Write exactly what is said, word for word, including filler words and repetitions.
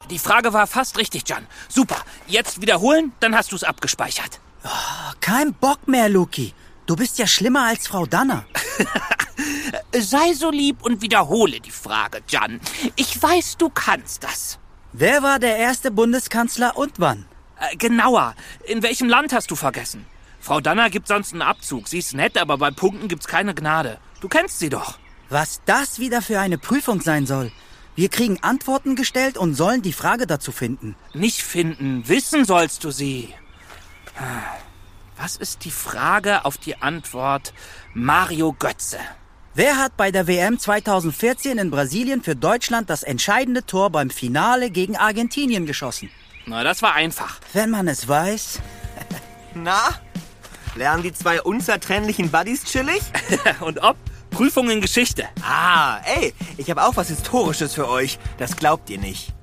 Die Frage war fast richtig, Jan. Super. Jetzt wiederholen, dann hast du es abgespeichert. Oh, kein Bock mehr, Luki. Du bist ja schlimmer als Frau Danner. Sei so lieb und wiederhole die Frage, Jan. Ich weiß, du kannst das. Wer war der erste Bundeskanzler und wann? Äh, genauer. In welchem Land hast du vergessen? Frau Danner gibt sonst einen Abzug. Sie ist nett, aber bei Punkten gibt's keine Gnade. Du kennst sie doch. Was das wieder für eine Prüfung sein soll. Wir kriegen Antworten gestellt und sollen die Frage dazu finden. Nicht finden, wissen sollst du sie. Was ist die Frage auf die Antwort Mario Götze? Wer hat bei der W M zweitausendvierzehn in Brasilien für Deutschland das entscheidende Tor beim Finale gegen Argentinien geschossen? Na, das war einfach. Wenn man es weiß. Na? Lernen die zwei unzertrennlichen Buddies chillig? Und ob? Prüfung in Geschichte. Ah, ey, ich habe auch was Historisches für euch. Das glaubt ihr nicht.